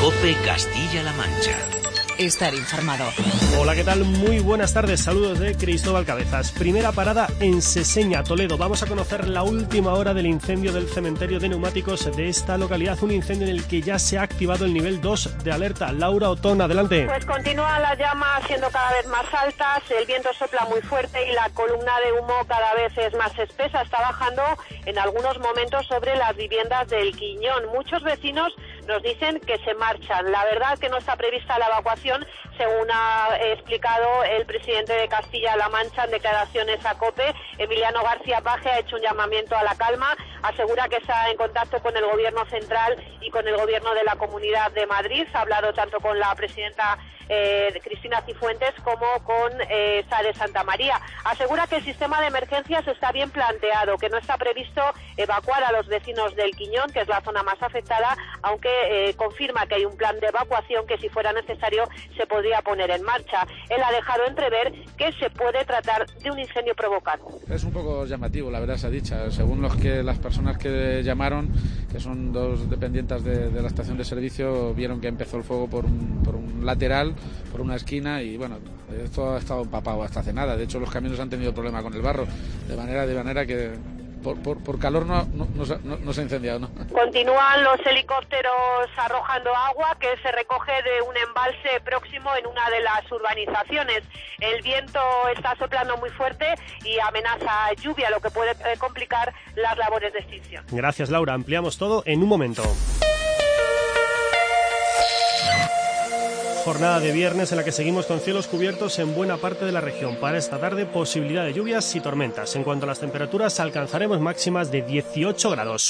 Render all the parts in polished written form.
COPE Castilla-La Mancha. Estar informado. Hola, ¿qué tal? Muy buenas tardes. Saludos de Cristóbal Cabezas. Primera parada en Seseña, Toledo. Vamos a conocer la última hora del incendio del cementerio de neumáticos de esta localidad. Un incendio en el que ya se ha activado el nivel 2 de alerta. Laura Otón, adelante. Pues continúan las llamas siendo cada vez más altas, el viento sopla muy fuerte y la columna de humo cada vez es más espesa. Está bajando en algunos momentos sobre las viviendas del Quiñón. Muchos vecinos nos dicen que se marchan. La verdad que no está prevista la evacuación, según ha explicado el presidente de Castilla-La Mancha en declaraciones a COPE. Emiliano García Paje ha hecho un llamamiento a la calma, asegura que está en contacto con el gobierno central y con el gobierno de la Comunidad de Madrid. Ha hablado tanto con la presidenta Cristina Cifuentes como con Sare Santamaría. Asegura que el sistema de emergencias está bien planteado, que no está previsto evacuar a los vecinos del Quiñón, que es la zona más afectada, aunque confirma que hay un plan de evacuación que si fuera necesario se podría poner en marcha. Él ha dejado entrever que se puede tratar de un incendio provocado. Es un poco llamativo, la verdad se ha dicho. Según las personas que llamaron, que son dos dependientes de la estación de servicio, vieron que empezó el fuego por un lateral, por una esquina, y bueno, esto ha estado empapado hasta hace nada. De hecho, los camiones han tenido problema con el barro, de manera que por calor no se ha incendiado, ¿no? Continúan los helicópteros arrojando agua que se recoge de un embalse próximo en una de las urbanizaciones. El viento está soplando muy fuerte y amenaza lluvia, lo que puede complicar las labores de extinción. Gracias, Laura. Ampliamos todo en un momento. Jornada de viernes en la que seguimos con cielos cubiertos en buena parte de la región. Para esta tarde, posibilidad de lluvias y tormentas. En cuanto a las temperaturas, alcanzaremos máximas de 18 grados.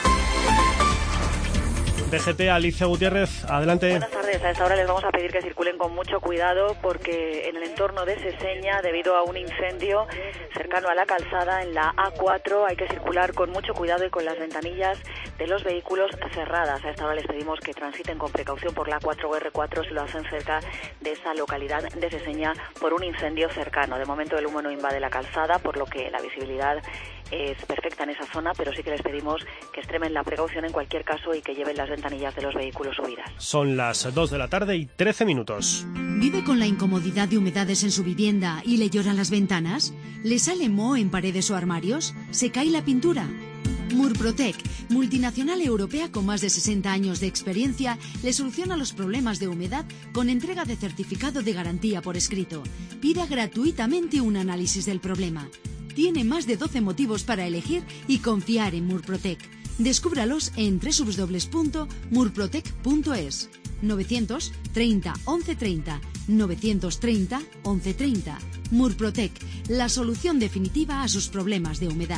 DGT, Alicia Gutiérrez, adelante. Buenas tardes. A esta hora les vamos a pedir que circulen con mucho cuidado porque en el entorno de Seseña, debido a un incendio cercano a la calzada en la A4, hay que circular con mucho cuidado y con las ventanillas de los vehículos cerradas. A esta hora les pedimos que transiten con precaución por la A4 o R4 si lo hacen cerca de esa localidad de Seseña por un incendio cercano. De momento el humo no invade la calzada, por lo que la visibilidad es perfecta en esa zona, pero sí que les pedimos que extremen la precaución en cualquier caso y que lleven las ventanillas de los vehículos subidas. Son las 2 de la tarde y 13 minutos. ¿Vive con la incomodidad de humedades en su vivienda y le lloran las ventanas? ¿Le sale moho en paredes o armarios? ¿Se cae la pintura? Murprotec, multinacional europea con más de 60 años de experiencia, le soluciona los problemas de humedad con entrega de certificado de garantía por escrito. Pida gratuitamente un análisis del problema. Tiene más de 12 motivos para elegir y confiar en Murprotec. Descúbralos en www.murprotec.es. 930 1130 930 1130. Murprotec, la solución definitiva a sus problemas de humedad.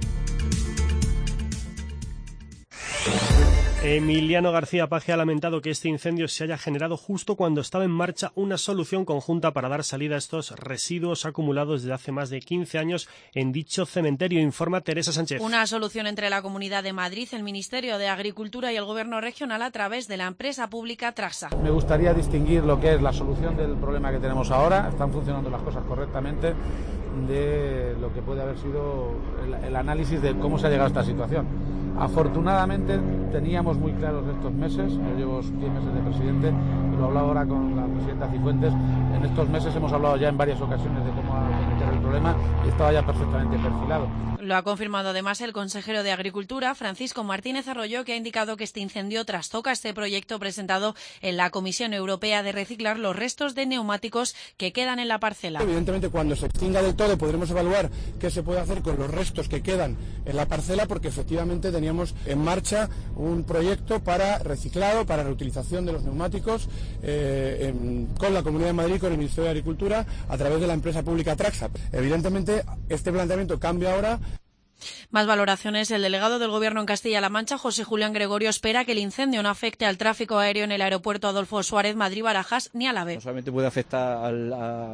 Emiliano García Paje ha lamentado que este incendio se haya generado justo cuando estaba en marcha una solución conjunta para dar salida a estos residuos acumulados desde hace más de 15 años en dicho cementerio, informa Teresa Sánchez. Una solución entre la Comunidad de Madrid, el Ministerio de Agricultura y el Gobierno regional a través de la empresa pública Traxa. Me gustaría distinguir lo que es la solución del problema que tenemos ahora. Están funcionando las cosas correctamente, de lo que puede haber sido el análisis de cómo se ha llegado a esta situación. Afortunadamente teníamos muy claros estos meses, yo llevo 10 meses de presidente y lo hablaba ahora con la presidenta Cifuentes. En estos meses hemos hablado ya en varias ocasiones de cómo acometer el problema y estaba ya perfectamente perfilado. Lo ha confirmado además el consejero de Agricultura, Francisco Martínez Arroyo, que ha indicado que este incendio trastoca este proyecto presentado en la Comisión Europea de reciclar los restos de neumáticos que quedan en la parcela. Evidentemente, cuando se extinga del todo podremos evaluar qué se puede hacer con los restos que quedan en la parcela, porque efectivamente teníamos en marcha un proyecto para reciclado, para reutilización de los neumáticos con la Comunidad de Madrid, con el Ministerio de Agricultura, a través de la empresa pública Traxa. Evidentemente, este planteamiento cambia ahora. Más valoraciones. El delegado del Gobierno en Castilla-La Mancha, José Julián Gregorio, espera que el incendio no afecte al tráfico aéreo en el aeropuerto Adolfo Suárez, Madrid-Barajas, ni al AVE. No solamente puede afectar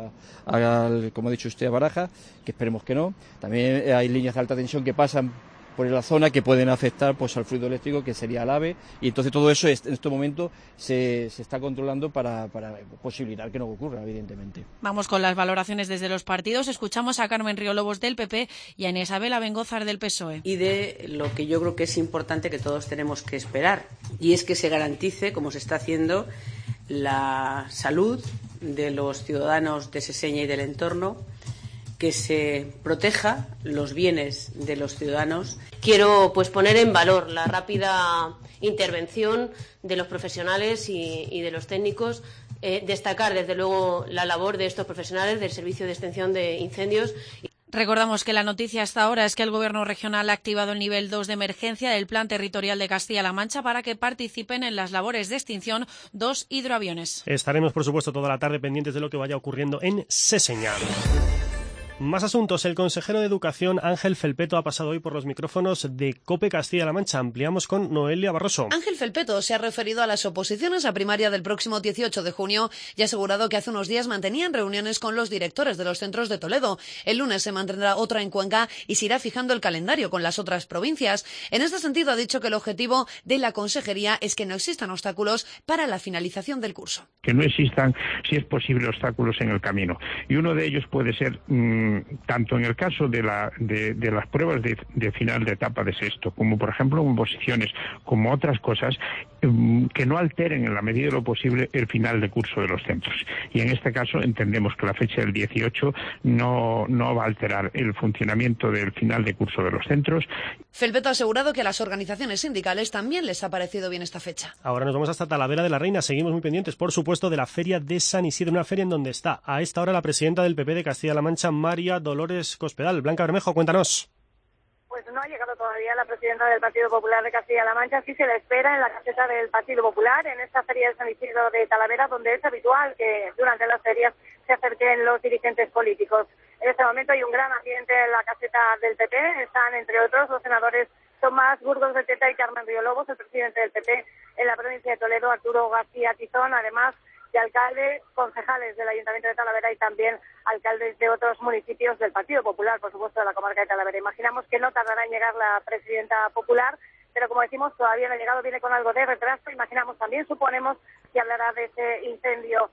como ha dicho usted, a Barajas, que esperemos que no. También hay líneas de alta tensión que pasan por la zona que pueden afectar pues al fluido eléctrico, que sería el AVE, y entonces todo eso en este momento se está controlando para posibilitar que no ocurra, evidentemente. Vamos con las valoraciones desde los partidos. Escuchamos a Carmen Riolobos del PP y a Inés Abel Abengózar del PSOE. Y de lo que yo creo que es importante que todos tenemos que esperar, y es que se garantice, como se está haciendo, la salud de los ciudadanos de Seseña y del entorno, que se proteja los bienes de los ciudadanos. Quiero poner en valor la rápida intervención de los profesionales y de los técnicos, destacar desde luego la labor de estos profesionales del Servicio de Extinción de Incendios. Recordamos que la noticia hasta ahora es que el Gobierno regional ha activado el nivel 2 de emergencia del Plan Territorial de Castilla-La Mancha para que participen en las labores de extinción 2 hidroaviones. Estaremos, por supuesto, toda la tarde pendientes de lo que vaya ocurriendo en Seseña. Más asuntos. El consejero de Educación, Ángel Felpeto, ha pasado hoy por los micrófonos de COPE Castilla-La Mancha. Ampliamos con Noelia Barroso. Ángel Felpeto se ha referido a las oposiciones a primaria del próximo 18 de junio y ha asegurado que hace unos días mantenían reuniones con los directores de los centros de Toledo. El lunes se mantendrá otra en Cuenca y se irá fijando el calendario con las otras provincias. En este sentido, ha dicho que el objetivo de la consejería es que no existan obstáculos para la finalización del curso. Que no existan, si es posible, obstáculos en el camino. Y uno de ellos puede ser tanto en el caso de las pruebas de final de etapa de sexto, como por ejemplo oposiciones, como otras cosas, que no alteren en la medida de lo posible el final de curso de los centros. Y en este caso entendemos que la fecha del 18 no va a alterar el funcionamiento del final de curso de los centros. Felpeto ha asegurado que a las organizaciones sindicales también les ha parecido bien esta fecha. Ahora nos vamos hasta Talavera de la Reina. Seguimos muy pendientes, por supuesto, de la Feria de San Isidro, una feria en donde está a esta hora la presidenta del PP de Castilla-La Mancha, María Dolores Cospedal. Blanca Bermejo, cuéntanos. Pues no ha llegado todavía la presidenta del Partido Popular de Castilla-La Mancha. Sí se la espera en la caseta del Partido Popular, en esta feria de San Isidro de Talavera, donde es habitual que durante las ferias se acerquen los dirigentes políticos. En este momento hay un gran ambiente en la caseta del PP. Están, entre otros, los senadores Tomás Burgos de Teta y Carmen Riolobos, el presidente del PP en la provincia de Toledo, Arturo García Tizón, además de alcaldes, concejales del Ayuntamiento de Talavera y también alcaldes de otros municipios del Partido Popular, por supuesto, de la comarca de Talavera. Imaginamos que no tardará en llegar la presidenta popular, pero como decimos, todavía no ha llegado, viene con algo de retraso. Imaginamos también, suponemos, que hablará de ese incendio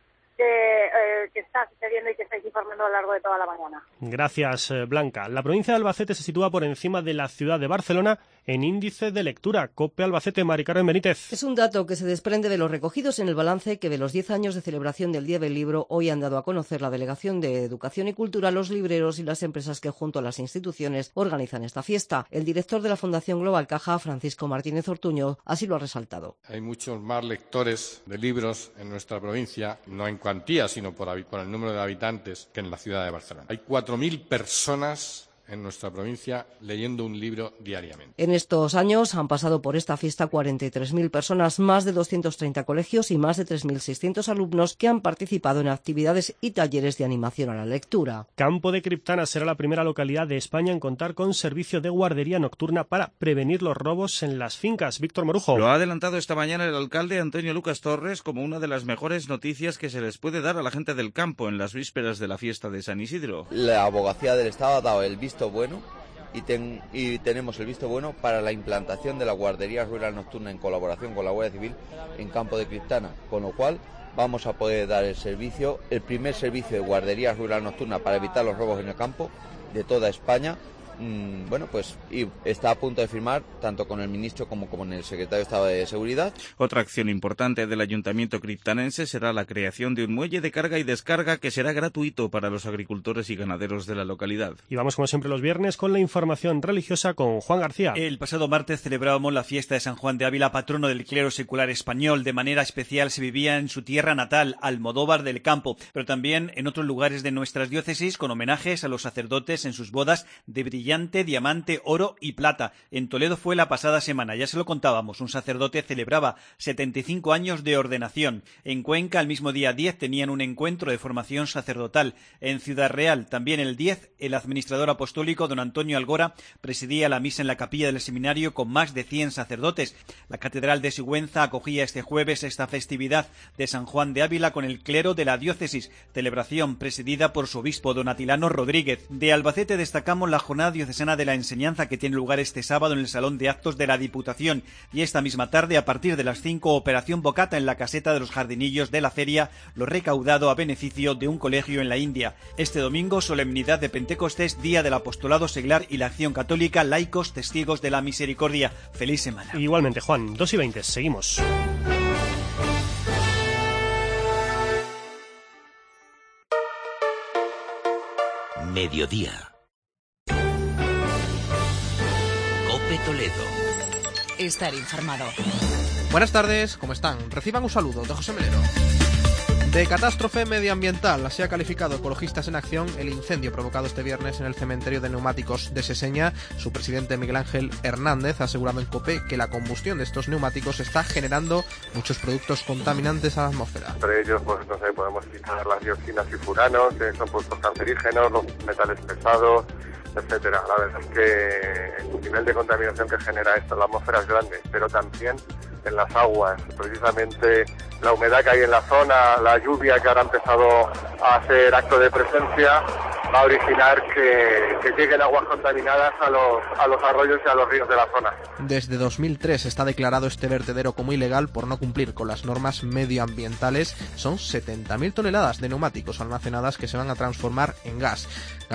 que está sucediendo y que estáis informando a lo largo de toda la mañana. Gracias, Blanca. La provincia de Albacete se sitúa por encima de la ciudad de Barcelona en índice de lectura. COPE Albacete, Mari Carmen Benítez. Es un dato que se desprende de los recogidos en el balance que de los 10 años de celebración del Día del Libro hoy han dado a conocer la Delegación de Educación y Cultura, los libreros y las empresas que junto a las instituciones organizan esta fiesta. El director de la Fundación Global Caja, Francisco Martínez Ortuño, así lo ha resaltado. Hay muchos más lectores de libros en nuestra provincia, no en cuantía, sino por el número de habitantes, que en la ciudad de Barcelona. Hay 4.000 personas en nuestra provincia leyendo un libro diariamente. En estos años han pasado por esta fiesta 43.000 personas, más de 230 colegios y más de 3.600 alumnos que han participado en actividades y talleres de animación a la lectura. Campo de Criptana será la primera localidad de España en contar con servicio de guardería nocturna para prevenir los robos en las fincas. Víctor Morujo. Lo ha adelantado esta mañana el alcalde Antonio Lucas Torres como una de las mejores noticias que se les puede dar a la gente del campo en las vísperas de la fiesta de San Isidro. La abogacía del Estado ha dado el visto bueno y tenemos el visto bueno para la implantación de la guardería rural nocturna en colaboración con la Guardia Civil en Campo de Criptana, con lo cual vamos a poder dar el primer servicio de guardería rural nocturna para evitar los robos en el campo de toda España. Y está a punto de firmar tanto con el ministro como con el secretario de Estado de Seguridad. Otra acción importante del Ayuntamiento criptanense será la creación de un muelle de carga y descarga que será gratuito para los agricultores y ganaderos de la localidad. Y vamos como siempre los viernes con la información religiosa con Juan García. El pasado martes celebrábamos la fiesta de San Juan de Ávila, patrono del clero secular español. De manera especial se vivía en su tierra natal, Almodóvar del Campo, pero también en otros lugares de nuestras diócesis con homenajes a los sacerdotes en sus bodas de brillante, diamante, oro y plata. En Toledo fue la pasada semana, ya se lo contábamos, un sacerdote celebraba 75 años de ordenación. En Cuenca, el mismo día 10, tenían un encuentro de formación sacerdotal. En Ciudad Real, también el 10, el administrador apostólico don Antonio Algora presidía la misa en la capilla del seminario con más de 100 sacerdotes. La catedral de Sigüenza acogía este jueves esta festividad de San Juan de Ávila con el clero de la diócesis, celebración presidida por su obispo don Atilano Rodríguez. De Albacete destacamos la jornada Diocesana de la Enseñanza, que tiene lugar este sábado en el Salón de Actos de la Diputación. Y esta misma tarde, a partir de las 5, operación Bocata en la caseta de los jardinillos de la feria, lo recaudado a beneficio de un colegio en la India. Este domingo, solemnidad de Pentecostés, Día del Apostolado Seglar y la Acción Católica, laicos testigos de la misericordia. Feliz semana. Igualmente, Juan, 2:20, seguimos. Mediodía. COPE Toledo. Estar informado. Buenas tardes, ¿cómo están? Reciban un saludo de José Melero. De catástrofe medioambiental, así ha calificado Ecologistas en Acción el incendio provocado este viernes en el cementerio de neumáticos de Seseña. Su presidente Miguel Ángel Hernández ha asegurado en COPE que la combustión de estos neumáticos está generando muchos productos contaminantes a la atmósfera. Entre ellos, pues no sé, podemos citar las dioxinas y furanos, que son productos cancerígenos, los metales pesados, etcétera. La verdad es que el nivel de contaminación que genera esto en la atmósfera es grande, pero también en las aguas. Precisamente la humedad que hay en la zona, la lluvia que ahora ha empezado a hacer acto de presencia, va a originar que lleguen aguas contaminadas a los arroyos y a los ríos de la zona. Desde 2003 está declarado este vertedero como ilegal por no cumplir con las normas medioambientales. Son 70.000 toneladas de neumáticos almacenadas que se van a transformar en gas.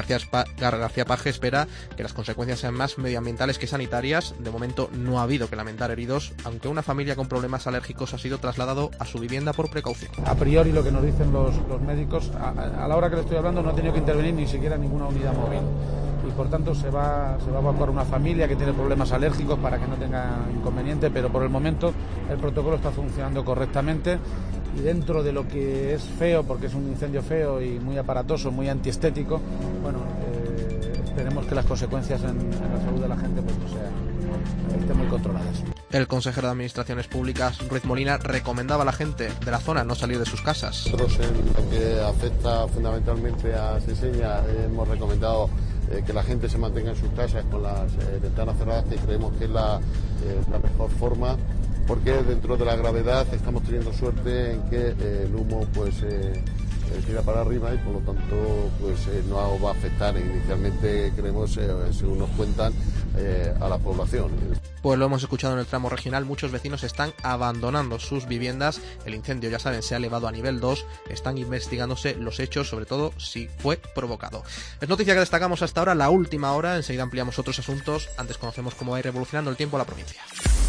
García Paje espera que las consecuencias sean más medioambientales que sanitarias. De momento no ha habido que lamentar heridos, aunque una familia con problemas alérgicos ha sido trasladado a su vivienda por precaución. A priori lo que nos dicen los médicos, a la hora que le estoy hablando no ha tenido que intervenir ni siquiera ninguna unidad móvil. Y por tanto se va a evacuar una familia que tiene problemas alérgicos para que no tenga inconveniente, pero por el momento el protocolo está funcionando correctamente y dentro de lo que es feo, porque es un incendio feo y muy aparatoso, muy antiestético, bueno, esperemos que las consecuencias en la salud de la gente pues no estén muy controladas. El consejero de Administraciones Públicas, Ruiz Molina, recomendaba a la gente de la zona no salir de sus casas. Nosotros, en lo que afecta fundamentalmente a Seseña, hemos recomendado que la gente se mantenga en sus casas con las ventanas cerradas, que creemos que es la mejor forma, porque dentro de la gravedad estamos teniendo suerte en que el humo pues tira para arriba y por lo tanto pues no va a afectar inicialmente, creemos, según nos cuentan, a la población. Pues lo hemos escuchado en el tramo regional, muchos vecinos están abandonando sus viviendas. El incendio, ya saben, se ha elevado a nivel 2, están investigándose los hechos, sobre todo si fue provocado. Es noticia que destacamos hasta ahora, la última hora, enseguida ampliamos otros asuntos, antes conocemos cómo va a ir evolucionando el tiempo en la provincia.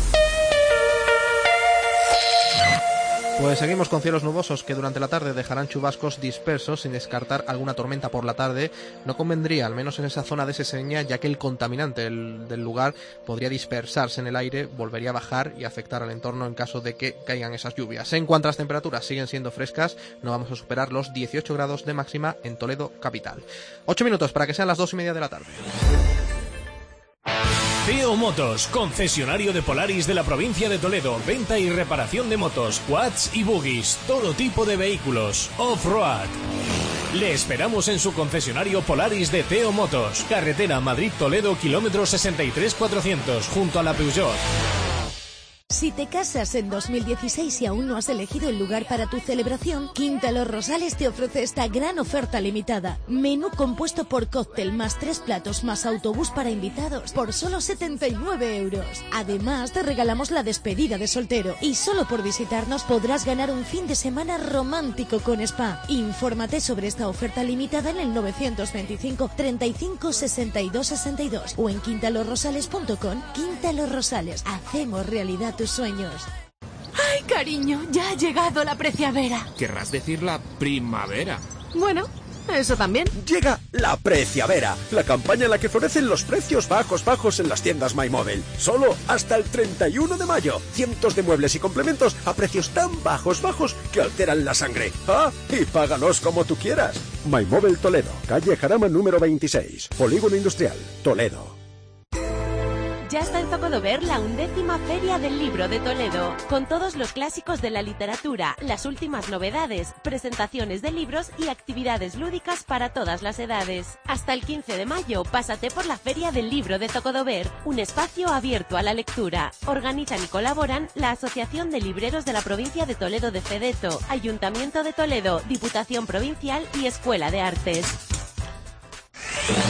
Pues seguimos con cielos nubosos que durante la tarde dejarán chubascos dispersos, sin descartar alguna tormenta por la tarde. No convendría, al menos en esa zona de Seseña, ya que el contaminante del lugar podría dispersarse en el aire, volvería a bajar y afectar al entorno en caso de que caigan esas lluvias. En cuanto a las temperaturas, siguen siendo frescas, no vamos a superar los 18 grados de máxima en Toledo capital. 8 minutos para que sean las 2:30 de la tarde. Teo Motos, concesionario de Polaris de la provincia de Toledo. Venta y reparación de motos, quads y buggies, todo tipo de vehículos. Off-road. Le esperamos en su concesionario Polaris de Teo Motos. Carretera Madrid-Toledo, kilómetro 63,400, junto a la Peugeot. Si te casas en 2016 y aún no has elegido el lugar para tu celebración, Quinta Los Rosales te ofrece esta gran oferta limitada. Menú compuesto por cóctel más 3 platos más autobús para invitados por solo 79 euros. Además, te regalamos la despedida de soltero y solo por visitarnos podrás ganar un fin de semana romántico con spa. Infórmate sobre esta oferta limitada en el 925 35 62 62 o en quintalosrosales.com. Quinta Los Rosales, hacemos realidad tus sueños. ¡Ay, cariño! Ya ha llegado la preciavera. Querrás decir la primavera. Bueno, eso también. Llega la Preciavera, la campaña en la que florecen los precios bajos en las tiendas MyMobile. Solo hasta el 31 de mayo. Cientos de muebles y complementos a precios tan bajos que alteran la sangre. ¡Ah! Y págalos como tú quieras. MyMobile Toledo, calle Jarama número 26, Polígono Industrial, Toledo. Ya está en Zocodover la 11ª Feria del Libro de Toledo, con todos los clásicos de la literatura, las últimas novedades, presentaciones de libros y actividades lúdicas para todas las edades. Hasta el 15 de mayo, pásate por la Feria del Libro de Zocodover, un espacio abierto a la lectura. Organizan y colaboran la Asociación de Libreros de la Provincia de Toledo de Fedeto, Ayuntamiento de Toledo, Diputación Provincial y Escuela de Artes.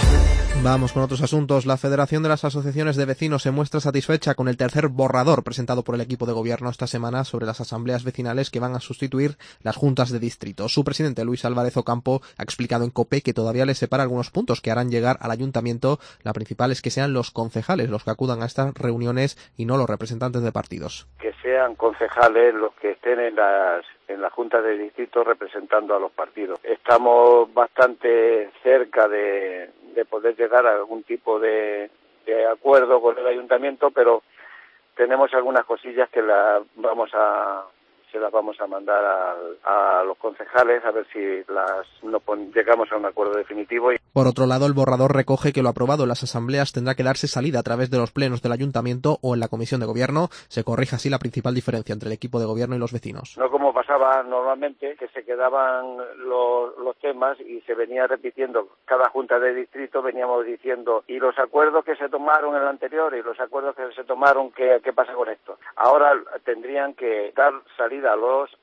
Vamos con otros asuntos. La Federación de las Asociaciones de Vecinos se muestra satisfecha con el tercer borrador presentado por el equipo de gobierno esta semana sobre las asambleas vecinales que van a sustituir las juntas de distrito. Su presidente, Luis Álvarez Ocampo, ha explicado en COPE que todavía les separa algunos puntos que harán llegar al ayuntamiento. La principal es que sean los concejales los que acudan a estas reuniones y no los representantes de partidos. Que sean concejales los que estén en las juntas de distrito representando a los partidos. Estamos bastante cerca de poder llegar a algún tipo de acuerdo con el ayuntamiento, pero tenemos algunas cosillas que se las vamos a mandar a los concejales a ver si llegamos a un acuerdo definitivo. Por otro lado, el borrador recoge que lo aprobado en las asambleas tendrá que darse salida a través de los plenos del ayuntamiento o en la comisión de gobierno. Se corrige así la principal diferencia entre el equipo de gobierno y los vecinos. No como pasaba normalmente, que se quedaban los temas y se venía repitiendo cada junta de distrito, veníamos diciendo y los acuerdos que se tomaron en el anterior y los acuerdos que se tomaron, ¿qué pasa con esto? Ahora tendrían que dar salida a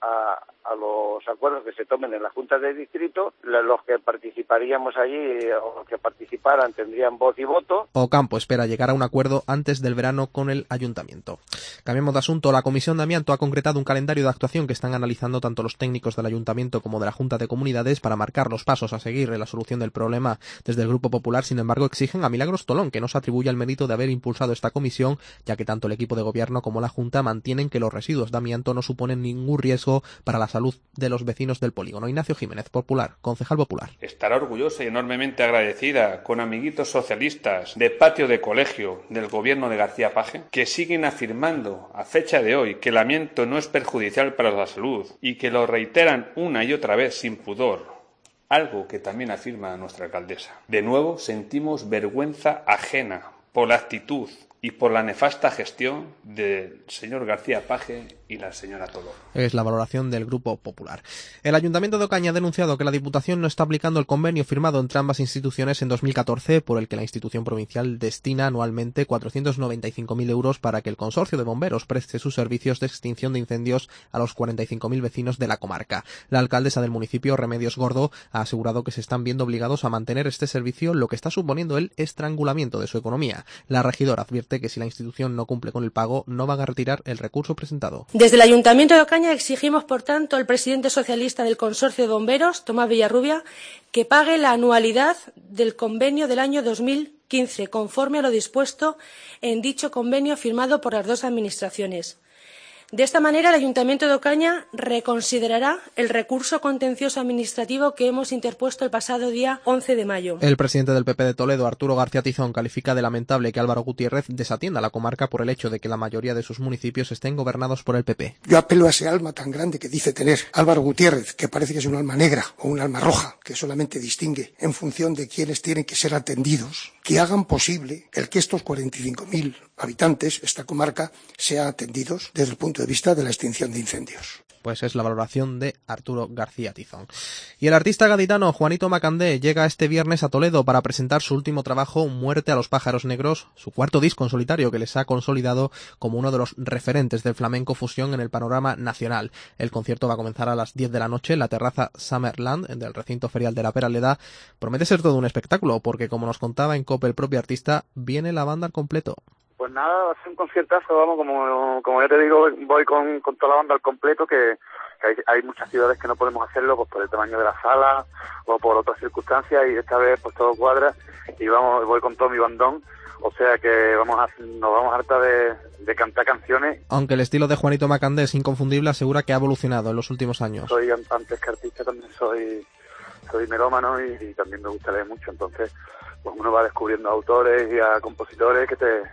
los acuerdos que se tomen en la junta de distrito. Los que participaríamos allí o los que participaran tendrían voz y voto. Ocampo espera llegar a un acuerdo antes del verano con el ayuntamiento. Cambiamos de asunto. La Comisión de Amianto ha concretado un calendario de actuación que están analizando tanto los técnicos del ayuntamiento como de la Junta de Comunidades para marcar los pasos a seguir en la solución del problema. Desde el Grupo Popular, sin embargo, exigen a Milagros Tolón que no se atribuya el mérito de haber impulsado esta comisión, ya que tanto el equipo de gobierno como la Junta mantienen que los residuos de amianto no suponen ningún riesgo para la salud de los vecinos del polígono. Ignacio Jiménez, Popular, concejal popular. Estará orgullosa y enormemente agradecida con amiguitos socialistas de patio de colegio del gobierno de García Paje, que siguen afirmando a fecha de hoy que el amianto no es perjudicial para la salud y que lo reiteran una y otra vez sin pudor, algo que también afirma nuestra alcaldesa. De nuevo sentimos vergüenza ajena por la actitud y por la nefasta gestión del señor García Paje y la señora Tolón. Es la valoración del Grupo Popular. El Ayuntamiento de Ocaña ha denunciado que la Diputación no está aplicando el convenio firmado entre ambas instituciones en 2014, por el que la institución provincial destina anualmente 495.000 euros para que el consorcio de bomberos preste sus servicios de extinción de incendios a los 45.000 vecinos de la comarca. La alcaldesa del municipio, Remedios Gordo, ha asegurado que se están viendo obligados a mantener este servicio, lo que está suponiendo el estrangulamiento de su economía. La regidora advierte que si la institución no cumple con el pago, no van a retirar el recurso presentado. Desde el Ayuntamiento de Ocaña exigimos, por tanto, al presidente socialista del Consorcio de Bomberos, Tomás Villarrubia, que pague la anualidad del convenio del año 2015, conforme a lo dispuesto en dicho convenio firmado por las dos administraciones. De esta manera, el Ayuntamiento de Ocaña reconsiderará el recurso contencioso administrativo que hemos interpuesto el pasado día 11 de mayo. El presidente del PP de Toledo, Arturo García Tizón, califica de lamentable que Álvaro Gutiérrez desatienda a la comarca por el hecho de que la mayoría de sus municipios estén gobernados por el PP. Yo apelo a ese alma tan grande que dice tener Álvaro Gutiérrez, que parece que es un alma negra o un alma roja, que solamente distingue en función de quienes tienen que ser atendidos, que hagan posible el que estos 45.000 habitantes, esta comarca, sean atendidos desde el punto de vista de la extinción de incendios. Pues es la valoración de Arturo García Tizón. Y el artista gaditano Juanito Macandé llega este viernes a Toledo para presentar su último trabajo, Muerte a los pájaros negros, su cuarto disco en solitario que les ha consolidado como uno de los referentes del flamenco fusión en el panorama nacional. El concierto va a comenzar a las 10 de la noche en la terraza Summerland del recinto ferial de la Peraleda. Promete ser todo un espectáculo porque, como nos contaba en COPE el propio artista, viene la banda al completo. Pues nada, va a ser un conciertazo, vamos, como ya te digo, voy con toda la banda al completo, que hay muchas ciudades que no podemos hacerlo pues por el tamaño de la sala o por otras circunstancias, y esta vez pues todo cuadra y voy con todo mi bandón, o sea que nos vamos harta de cantar canciones. Aunque el estilo de Juanito Macandé es inconfundible, asegura que ha evolucionado en los últimos años. Soy antes que artista, también soy melómano y también me gusta leer mucho, entonces pues uno va descubriendo autores y a compositores que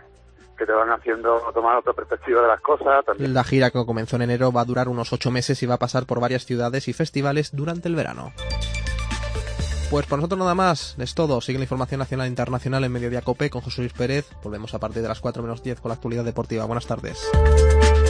te van haciendo tomar otra perspectiva de las cosas. También. La gira, que comenzó en enero, va a durar unos 8 meses y va a pasar por varias ciudades y festivales durante el verano. Pues por nosotros nada más, es todo. Sigue la información nacional e internacional en Mediodía COPE con José Luis Pérez. Volvemos a partir de las 4 menos 10 con la actualidad deportiva. Buenas tardes.